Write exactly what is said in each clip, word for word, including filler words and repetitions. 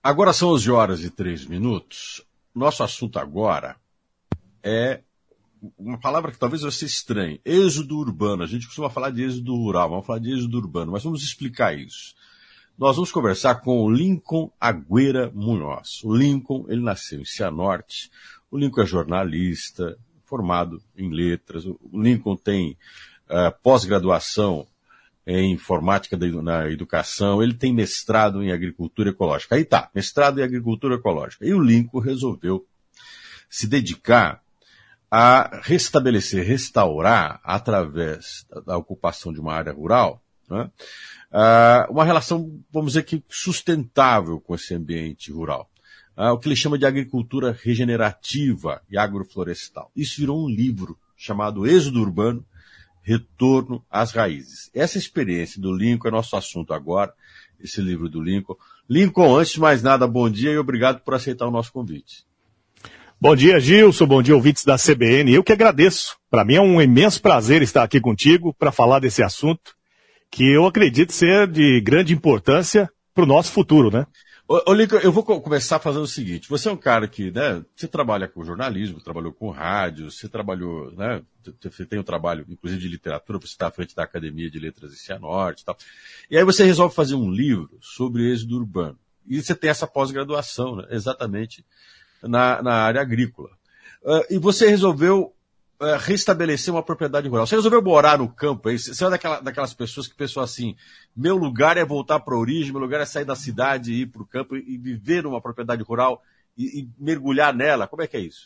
Agora são onze horas e três minutos. Nosso assunto agora é uma palavra que talvez você estranhe. Êxodo urbano. A gente costuma falar de êxodo rural, vamos falar de êxodo urbano, mas vamos explicar isso. Nós vamos conversar com o Lincoln Agüera Munhoz. O Lincoln, ele nasceu em Cianorte. O Lincoln é jornalista, formado em letras. O Lincoln tem uh, pós-graduação em informática na educação, ele tem mestrado em agricultura ecológica. Aí tá, mestrado em agricultura ecológica. E o Lincoln resolveu se dedicar a restabelecer, restaurar, através da, da ocupação de uma área rural, né, uh, uma relação, vamos dizer que sustentável com esse ambiente rural. Uh, o que ele chama de agricultura regenerativa e agroflorestal. Isso virou um livro chamado Êxodo Urbano, Retorno às Raízes. Essa experiência do Lincoln é nosso assunto agora, esse livro do Lincoln. Lincoln, antes de mais nada, bom dia e obrigado por aceitar o nosso convite. Bom dia, Gilson, bom dia, ouvintes da C B N. Eu que agradeço. Para mim é um imenso prazer estar aqui contigo para falar desse assunto que eu acredito ser de grande importância para o nosso futuro, né? Ô, Lincoln, eu vou começar fazendo o seguinte, você é um cara que, né, você trabalha com jornalismo, trabalhou com rádio, você trabalhou, né, você tem um trabalho, inclusive, de literatura, você está à frente da Academia de Letras de Cianorte e tal. E aí você resolve fazer um livro sobre êxodo urbano. E você tem essa pós-graduação, né, exatamente na, na área agrícola. Uh, e você resolveu uh, restabelecer uma propriedade rural. Você resolveu morar no campo, aí? Você é daquela, daquelas pessoas que pensam assim, meu lugar é voltar para a origem, meu lugar é sair da cidade e ir para o campo e viver numa propriedade rural e, e mergulhar nela. Como é que é isso?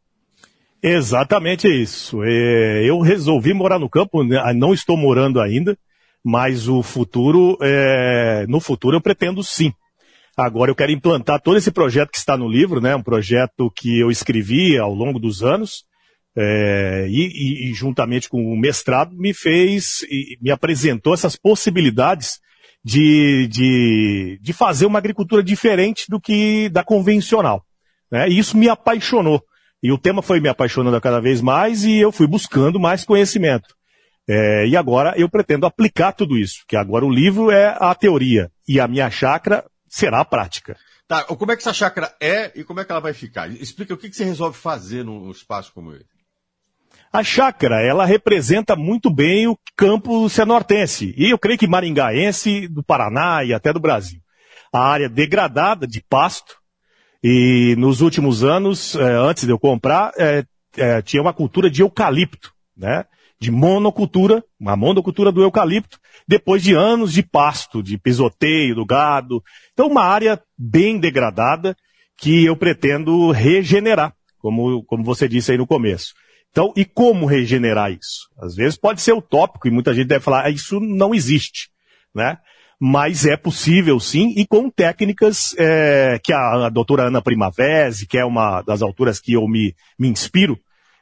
Exatamente isso. É, eu resolvi morar no campo, não estou morando ainda, mas o futuro, é, no futuro eu pretendo sim. Agora eu quero implantar todo esse projeto que está no livro, né? Um projeto que eu escrevi ao longo dos anos, é, e, e juntamente com o mestrado me fez, e me apresentou essas possibilidades de, de, de fazer uma agricultura diferente do que da convencional, né? E isso me apaixonou. E o tema foi me apaixonando a cada vez mais e eu fui buscando mais conhecimento. É, e agora eu pretendo aplicar tudo isso, que agora o livro é a teoria e a minha chácara será a prática. Tá, como é que essa chácara é e como é que ela vai ficar? Explica o que você resolve fazer num espaço como esse. A chácara, ela representa muito bem o campo cianortense, e eu creio que maringaense, do Paraná e até do Brasil. A área degradada de pasto, e nos últimos anos, eh, antes de eu comprar, eh, eh, tinha uma cultura de eucalipto, né? De monocultura, uma monocultura do eucalipto, depois de anos de pasto, de pisoteio do gado. Então, uma área bem degradada que eu pretendo regenerar, como, como você disse aí no começo. Então, e como regenerar isso? Às vezes pode ser utópico e muita gente deve falar, ah, isso não existe, né? Mas é possível sim, e com técnicas é, que a, a doutora Ana Primavesi, que é uma das autoras que eu me, me inspiro,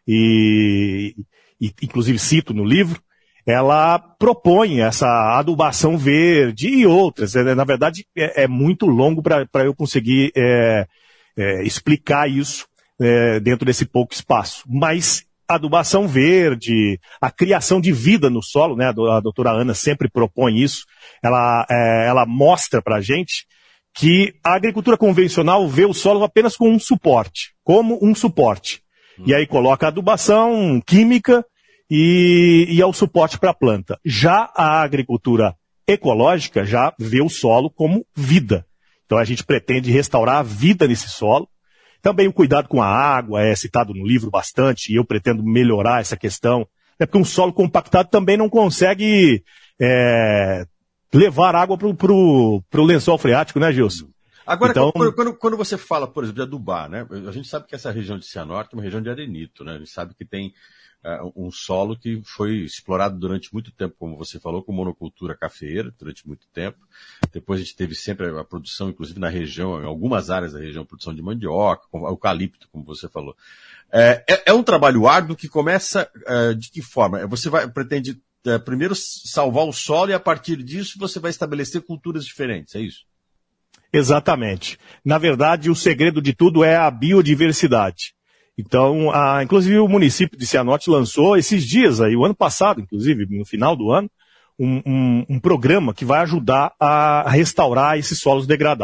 e, e inclusive cito no livro, ela propõe essa adubação verde e outras. Na verdade, é, é muito longo para eu conseguir é, é, explicar isso é, dentro desse pouco espaço. Mas adubação verde, a criação de vida no solo, né? A doutora Ana sempre propõe isso. Ela, é, ela mostra para a gente que a agricultura convencional vê o solo apenas como um suporte, como um suporte. Hum. E aí coloca a adubação química e, e é o suporte para a planta. Já a agricultura ecológica já vê o solo como vida. Então a gente pretende restaurar a vida nesse solo. Também o cuidado com a água é citado no livro bastante, e eu pretendo melhorar essa questão. É porque um solo compactado também não consegue é, levar água para o lençol freático, né, Gilson? Agora, então... quando, quando, quando você fala, por exemplo, de adubar, né? A gente sabe que essa região de Cianorte é uma região de arenito, né? A gente sabe que tem uh, um solo que foi explorado durante muito tempo, como você falou, com monocultura cafeeira, durante muito tempo. Depois a gente teve sempre a produção, inclusive na região, em algumas áreas da região, produção de mandioca, com eucalipto, como você falou. É, é, é um trabalho árduo que começa é, de que forma? Você vai, pretende é, primeiro salvar o solo e a partir disso você vai estabelecer culturas diferentes, é isso? Exatamente. Na verdade, o segredo de tudo é a biodiversidade. Então, a, inclusive o município de Cianorte lançou esses dias, aí, o ano passado, inclusive, no final do ano, um, um, um programa que vai ajudar a restaurar esses solos degradados.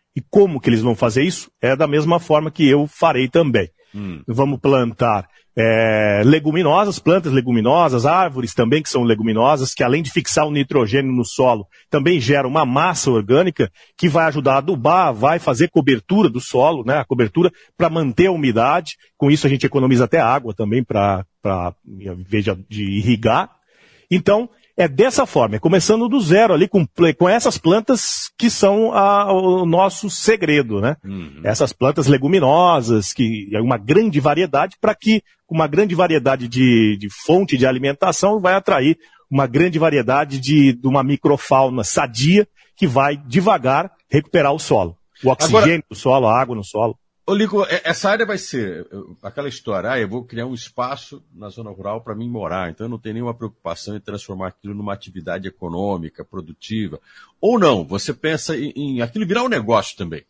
E como que eles vão fazer isso? É da mesma forma que eu farei também. Hum. Vamos plantar é, leguminosas, plantas leguminosas, árvores também que são leguminosas, que além de fixar o nitrogênio no solo, também geram uma massa orgânica que vai ajudar a adubar, vai fazer cobertura do solo, né? A cobertura para manter a umidade. Com isso a gente economiza até água também para, em vez de, de irrigar. Então, é dessa forma, é começando do zero ali com, com essas plantas que são a, o nosso segredo, né? Uhum. Essas plantas leguminosas, que é uma grande variedade, para que uma grande variedade de, de fonte de alimentação vai atrair uma grande variedade de, de uma microfauna sadia que vai devagar recuperar o solo. O oxigênio Agora... do solo, a água no solo. Ô, Lico, essa área vai ser aquela história, ah, eu vou criar um espaço na zona rural para mim morar, então eu não tenho nenhuma preocupação em transformar aquilo numa atividade econômica, produtiva. Ou não, você pensa em, em aquilo virar um negócio também?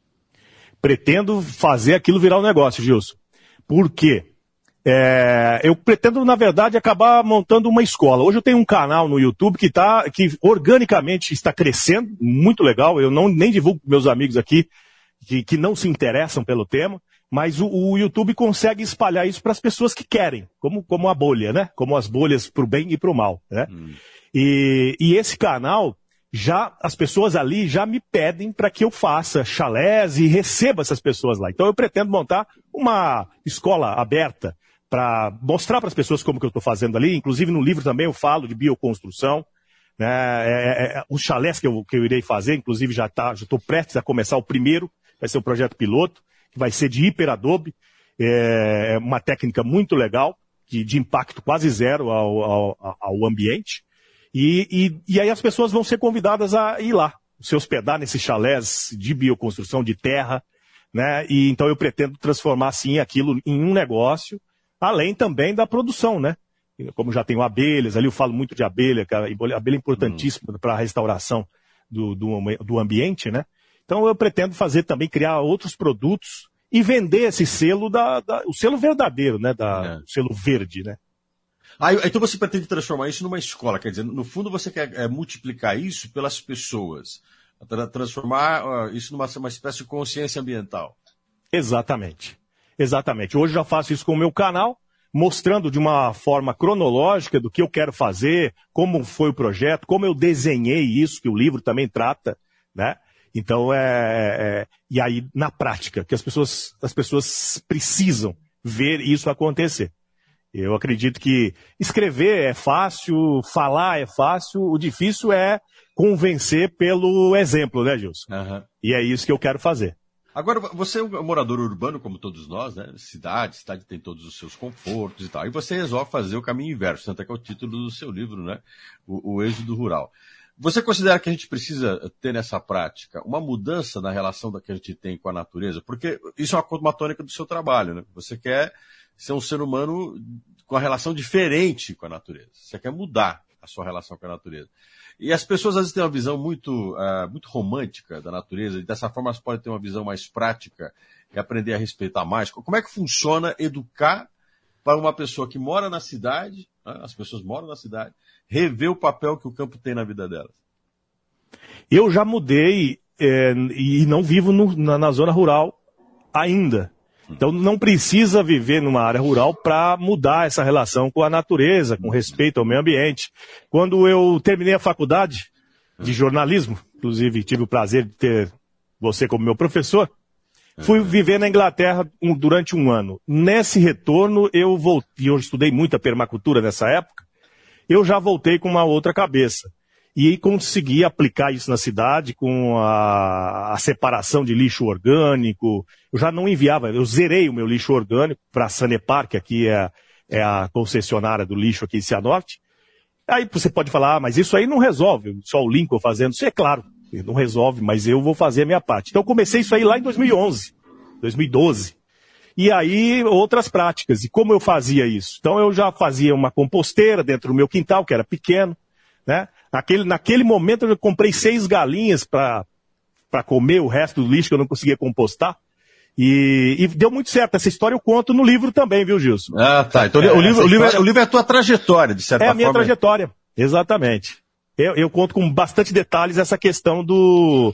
Pretendo fazer aquilo virar um negócio, Gilson. Por quê? É, eu pretendo, na verdade, acabar montando uma escola. Hoje eu tenho um canal no YouTube que, tá, que organicamente está crescendo, muito legal, eu não, nem divulgo para meus amigos aqui, Que, que não se interessam pelo tema, mas o, o YouTube consegue espalhar isso para as pessoas que querem, como, como a bolha, né? Como as bolhas para o bem e para o mal, né? Hum. E, e esse canal, já as pessoas ali já me pedem para que eu faça chalés e receba essas pessoas lá. Então eu pretendo montar uma escola aberta para mostrar para as pessoas como que eu estou fazendo ali. Inclusive no livro também eu falo de bioconstrução. Né? É, é, é, os chalés que eu, que eu irei fazer, inclusive já tá, já estou prestes a começar o primeiro. Vai ser um projeto piloto, que vai ser de hiperadobe, é uma técnica muito legal, de, de impacto quase zero ao, ao, ao ambiente. E, e, e aí as pessoas vão ser convidadas a ir lá, se hospedar nesses chalés de bioconstrução de terra, né? E então eu pretendo transformar, sim, aquilo em um negócio, além também da produção, né? Como já tenho abelhas, ali eu falo muito de abelha, que a abelha é importantíssima para a restauração do, do, do ambiente, né? Então eu pretendo fazer também, criar outros produtos e vender esse selo, da, da, o selo verdadeiro, né? Da, é. O selo verde, né? Ah, então você pretende transformar isso numa escola, quer dizer, no fundo você quer é, multiplicar isso pelas pessoas, tra transformar uh, isso numa uma espécie de consciência ambiental. Exatamente, exatamente. Hoje já faço isso com o meu canal, mostrando de uma forma cronológica do que eu quero fazer, como foi o projeto, como eu desenhei isso, que o livro também trata, né? Então, é, é, e aí, na prática, que as pessoas, as pessoas precisam ver isso acontecer. Eu acredito que escrever é fácil, falar é fácil, o difícil é convencer pelo exemplo, né, Gilson? Uhum. E é isso que eu quero fazer. Agora, você é um morador urbano, como todos nós, né? Cidade, cidade tem todos os seus confortos e tal. E você resolve fazer o caminho inverso, tanto é que é o título do seu livro, né? O, o êxodo rural. Você considera que a gente precisa ter nessa prática uma mudança na relação da que a gente tem com a natureza? Porque isso é uma, uma tônica do seu trabalho, né? Você quer ser um ser humano com uma relação diferente com a natureza. Você quer mudar a sua relação com a natureza. E as pessoas às vezes têm uma visão muito, uh, muito romântica da natureza, e dessa forma elas podem ter uma visão mais prática e aprender a respeitar mais. Como é que funciona educar para uma pessoa que mora na cidade, né? As pessoas moram na cidade, rever o papel que o campo tem na vida delas? Eu já mudei é, e não vivo no, na, na zona rural ainda. Então não precisa viver numa área rural para mudar essa relação com a natureza, com respeito ao meio ambiente. Quando eu terminei a faculdade de jornalismo, inclusive tive o prazer de ter você como meu professor, fui viver na Inglaterra um, durante um ano. Nesse retorno eu voltei, eu estudei muita permacultura nessa época, eu já voltei com uma outra cabeça. E consegui aplicar isso na cidade com a, a separação de lixo orgânico. Eu já não enviava, eu zerei o meu lixo orgânico para a Sanepar, que aqui é, é a concessionária do lixo aqui em Cianorte. Aí você pode falar, ah, mas isso aí não resolve, só o Lincoln fazendo. Isso é claro, não resolve, mas eu vou fazer a minha parte. Então eu comecei isso aí lá em dois mil e onze, dois mil e doze. E aí outras práticas. E como eu fazia isso? Então eu já fazia uma composteira dentro do meu quintal, que era pequeno, né? Naquele, naquele momento eu comprei seis galinhas para comer o resto do lixo que eu não conseguia compostar. E, e deu muito certo. Essa história eu conto no livro também, viu, Gilson? Ah, tá. Então é, o, livro, o, livro é, o livro é a tua trajetória, de certa forma. É a minha forma. trajetória, exatamente. Eu, eu conto com bastante detalhes essa questão do,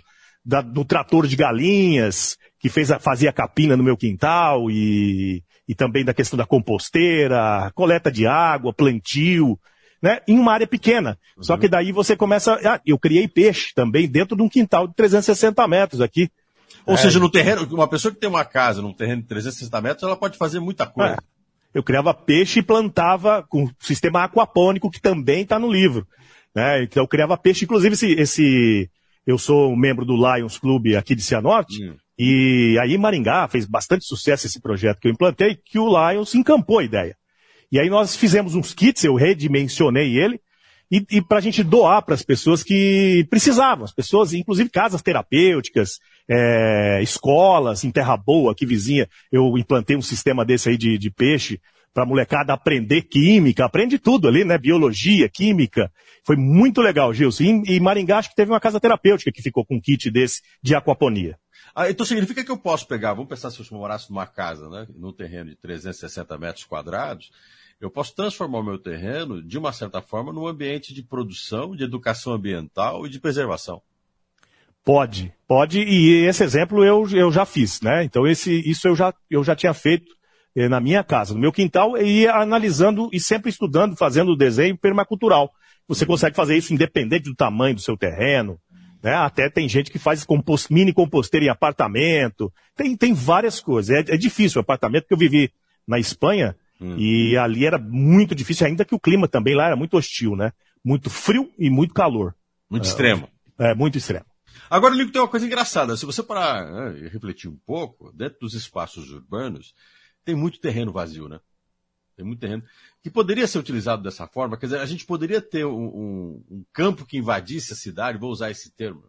da, do trator de galinhas, que fez a, fazia capina no meu quintal, e, e também da questão da composteira, coleta de água, plantio, né, em uma área pequena. Uhum. Só que daí você começa... Ah, eu criei peixe também dentro de um quintal de trezentos e sessenta metros aqui. Ou é, seja, no terreno, uma pessoa que tem uma casa num terreno de trezentos e sessenta metros, ela pode fazer muita coisa. É. Eu criava peixe e plantava com o sistema aquapônico, que também está no livro. Né? Então eu criava peixe, inclusive esse, esse... Eu sou membro do Lions Club aqui de Cianorte, hum. e aí em Maringá fez bastante sucesso esse projeto que eu implantei, que o Lions encampou a ideia. E aí nós fizemos uns kits, eu redimensionei ele, e, e para a gente doar para as pessoas que precisavam, as pessoas, inclusive casas terapêuticas, é, escolas, em Terra Boa, aqui vizinha, eu implantei um sistema desse aí de, de peixe, para a molecada aprender química, aprende tudo ali, né, biologia, química. Foi muito legal, Gilson. E, e Maringá acho que teve uma casa terapêutica que ficou com um kit desse de aquaponia. Ah, então significa que eu posso pegar, vamos pensar se eu morasse numa casa, né, num terreno de trezentos e sessenta metros quadrados, eu posso transformar o meu terreno, de uma certa forma, num ambiente de produção, de educação ambiental e de preservação. Pode, pode, e esse exemplo eu, eu já fiz, né? Então esse, isso eu já, eu já tinha feito eh, na minha casa, no meu quintal, e ia analisando e sempre estudando, fazendo o desenho permacultural. Você consegue fazer isso independente do tamanho do seu terreno, né? Até tem gente que faz compost, mini composteira em apartamento, tem, tem várias coisas. É, é difícil o apartamento, porque eu vivi na Espanha, Hum. e ali era muito difícil, ainda que o clima também lá era muito hostil, né? Muito frio e muito calor. Muito é, extremo. É, muito extremo. Agora, Lico, tem uma coisa engraçada. Se você parar né, e refletir um pouco, dentro dos espaços urbanos, tem muito terreno vazio, né? Tem muito terreno que poderia ser utilizado dessa forma. Quer dizer, a gente poderia ter um, um, um campo que invadisse a cidade, vou usar esse termo.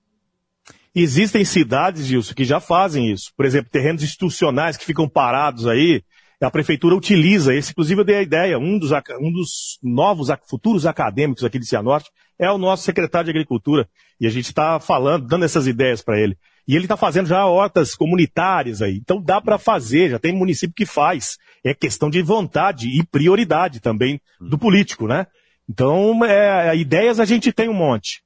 Existem cidades, Gilson, que já fazem isso. Por exemplo, terrenos institucionais que ficam parados aí, a prefeitura utiliza esse, inclusive eu dei a ideia, um dos, um dos novos futuros acadêmicos aqui de Cianorte é o nosso secretário de Agricultura, e a gente está falando, dando essas ideias para ele. E ele está fazendo já hortas comunitárias aí, então dá para fazer, já tem município que faz. É questão de vontade e prioridade também do político, né? Então, é, ideias a gente tem um monte.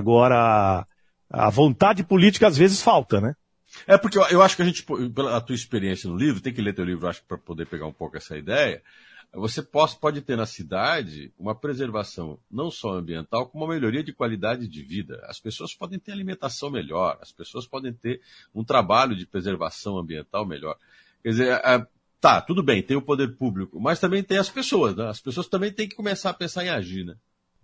Agora, a vontade política às vezes falta, né? É porque eu, eu acho que a gente, pela tua experiência no livro, tem que ler teu livro, acho que para poder pegar um pouco essa ideia, você pode, pode ter na cidade uma preservação não só ambiental, como uma melhoria de qualidade de vida. As pessoas podem ter alimentação melhor, as pessoas podem ter um trabalho de preservação ambiental melhor. Quer dizer, é, tá, tudo bem, tem o poder público, mas também tem as pessoas, né? As pessoas também têm que começar a pensar em agir, né?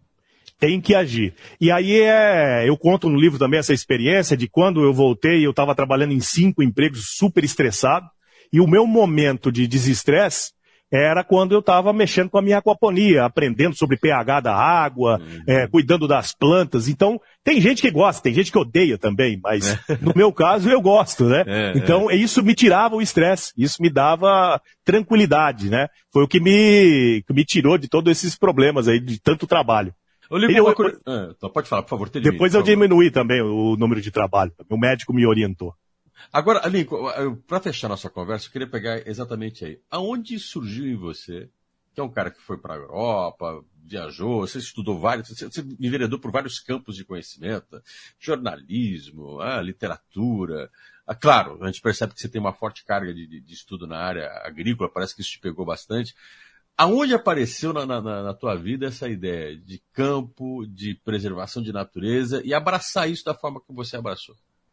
Tem que agir. E aí é, eu conto no livro também essa experiência de quando eu voltei, eu estava trabalhando em cinco empregos super estressado, e o meu momento de desestresse era quando eu estava mexendo com a minha aquaponia, aprendendo sobre pH da água, uhum. é, cuidando das plantas. Então, tem gente que gosta, tem gente que odeia também, mas é. no meu caso eu gosto, né? É, então, é. isso me tirava o estresse, isso me dava tranquilidade, né? Foi o que me, que me tirou de todos esses problemas aí, de tanto trabalho. Eu lembro uma coisa... ah, então pode falar, por favor. Termine, depois eu diminuí também o número de trabalho. O médico me orientou. Agora, Lincoln, para fechar nossa conversa, eu queria pegar exatamente aí. Aonde surgiu em você, que é um cara que foi para a Europa, viajou, você estudou vários, você, você enveredou por vários campos de conhecimento, jornalismo, ah, literatura. Ah, claro, a gente percebe que você tem uma forte carga de, de, de estudo na área agrícola, parece que isso te pegou bastante. Aonde apareceu na, na, na tua vida essa ideia de campo, de preservação de natureza e abraçar isso da forma que você abraçou?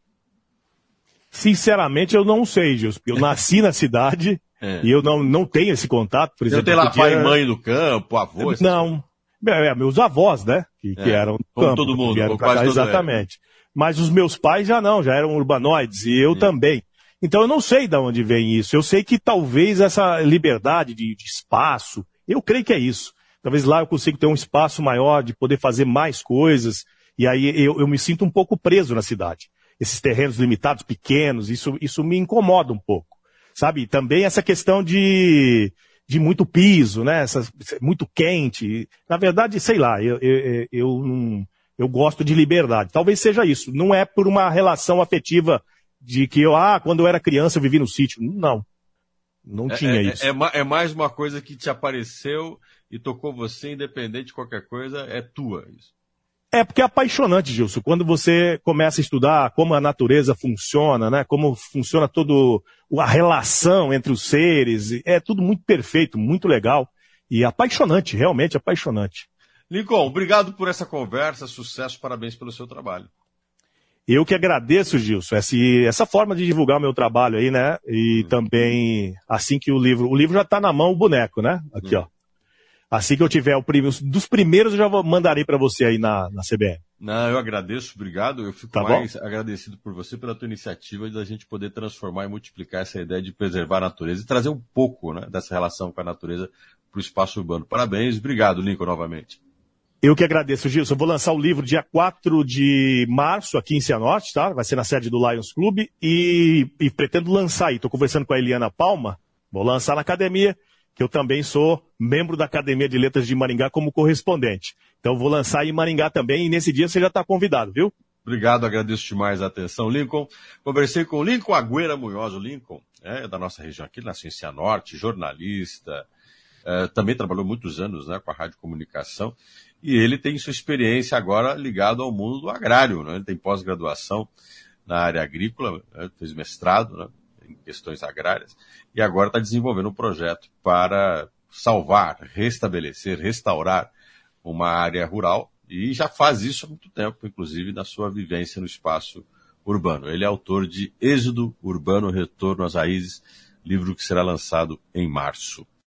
Sinceramente, eu não sei, Gilson. Eu nasci na cidade é. e eu não, não tenho esse contato. Por Você exemplo, não tem lá podia... pai e mãe do campo, avô? Não. É, meus avós, né? Que, é. que eram do Como campo. todo mundo, vieram quase cá, todo exatamente. É. Mas os meus pais já não, já eram urbanoides. E eu Sim. também. Então eu não sei de onde vem isso. Eu sei que talvez essa liberdade de, de espaço, eu creio que é isso. Talvez lá eu consiga ter um espaço maior de poder fazer mais coisas. E aí eu, eu me sinto um pouco preso na cidade. Esses terrenos limitados, pequenos, isso, isso me incomoda um pouco. Sabe? Também essa questão de, de muito piso, né? Essa, muito quente. Na verdade, sei lá, eu, eu, eu, não, eu gosto de liberdade. Talvez seja isso. Não é por uma relação afetiva de que eu, ah, quando eu era criança eu vivi no sítio. Não. Não é, tinha é, isso. É, é, é mais uma coisa que te apareceu e tocou você, independente de qualquer coisa, é tua isso. É porque é apaixonante, Gilson, quando você começa a estudar como a natureza funciona, né? Como funciona toda a relação entre os seres. É tudo muito perfeito, muito legal e apaixonante, realmente apaixonante. Lincoln, obrigado por essa conversa, sucesso, parabéns pelo seu trabalho. Eu que agradeço, Gilson, essa, essa forma de divulgar o meu trabalho aí, né? E hum. também, assim que o livro... O livro já está na mão, o boneco, né? Aqui, hum. ó. Assim que eu tiver o primeiro, dos primeiros eu já mandarei para você aí na, na C B N. Não, eu agradeço, obrigado. Eu fico tá mais bom? agradecido por você, pela tua iniciativa de a gente poder transformar e multiplicar essa ideia de preservar a natureza e trazer um pouco, né, dessa relação com a natureza para o espaço urbano. Parabéns, obrigado, Lincoln, novamente. Eu que agradeço, Gilson. Eu vou lançar o livro dia quatro de março aqui em Cianorte, tá? Vai ser na sede do Lions Club e, e pretendo lançar aí. Estou conversando com a Eliana Palma, vou lançar na academia, que eu também sou membro da Academia de Letras de Maringá como correspondente. Então vou lançar em Maringá também e nesse dia você já está convidado, viu? Obrigado, agradeço demais a atenção, Lincoln. Conversei com o Lincoln Agüera Munhoz. O Lincoln é da nossa região aqui, nasceu em Cianorte, jornalista, é, também trabalhou muitos anos, né, com a Rádio Comunicação, e ele tem sua experiência agora ligada ao mundo do agrário, né? Ele tem pós-graduação na área agrícola, né? Fez mestrado, né, em questões agrárias, e agora está desenvolvendo um projeto para salvar, restabelecer, restaurar uma área rural, e já faz isso há muito tempo, inclusive na sua vivência no espaço urbano. Ele é autor de Êxodo Urbano, Retorno às Raízes, livro que será lançado em março.